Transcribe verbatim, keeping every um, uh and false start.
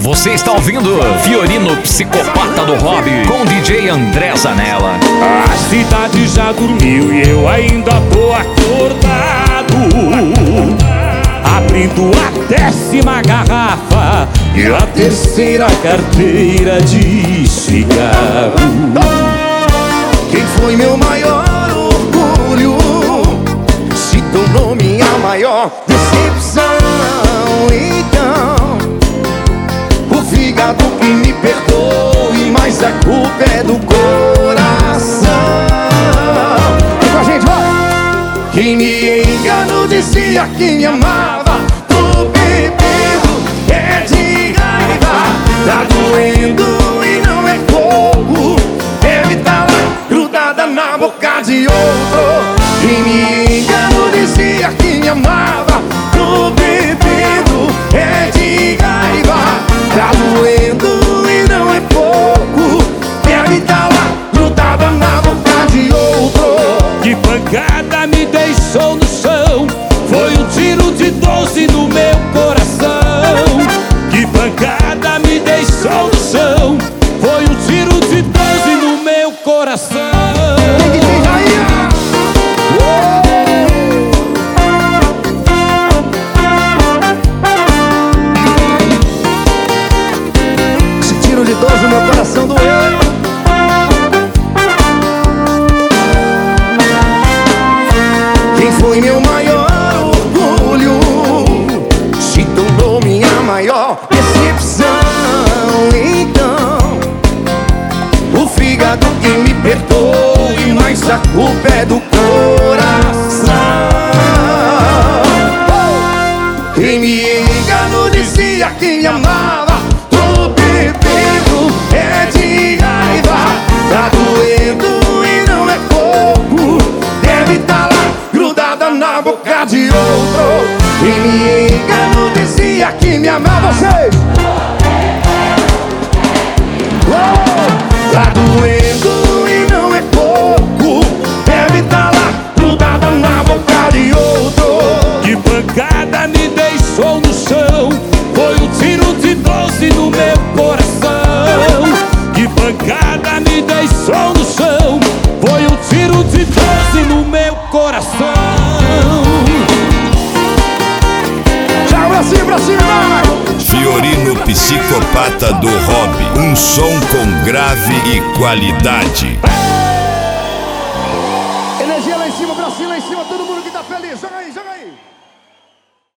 Você está ouvindo Fiorino Psicopata do Hobby com D J André Zanella. A cidade já dormiu e eu ainda tô acordado, abrindo a décima garrafa e a terceira carteira de cigarro. Quem foi meu maior orgulho? Se tornou minha maior decepção. Então, o fígado que me perdoe, mas a culpa é do coração. Vem com a gente, vai! Quem me enganou dizia que me amava. Tô bebendo, é de raiva. Tá doendo e não é pouco. Deve tá lá grudada na boca de outro. Quem me enganou dizia que me amava. Tô bebendo, é de raiva. Tá doendo e não é pouco. Deve tá lá grudada na boca de outro. Que pancada me deixou no chão, foi um tiro de doze no meu coração. Que pancada me deixou no chão, foi um tiro de doze no meu coração. Esse tiro de doze no meu coração doeu. Quem foi meu maior orgulho se tornou minha maior decepção. Então, o fígado que me perdoe, mas a culpa é do coração. Quem me enganou dizia que me amava. Tô bebendo, é de raiva. Tá doendo e não é pouco. Deve tá lá grudada na boca de outro. Quem me enganou dizia que me amava. Vocês! Oh! Tá doendo e não é pouco. Deve tá lá grudada na boca de outro. Que pancada me deixou no chão, foi um tiro de doze no meu coração. Que pancada me deixou no chão, foi um tiro de doze no meu coração. Tchau, pra cima, pra cima, vai! Fiorino Psicopata do Hobby, um som com grave e qualidade. Energia lá em cima, pra cima, lá em cima, todo mundo que tá feliz, joga aí, joga aí!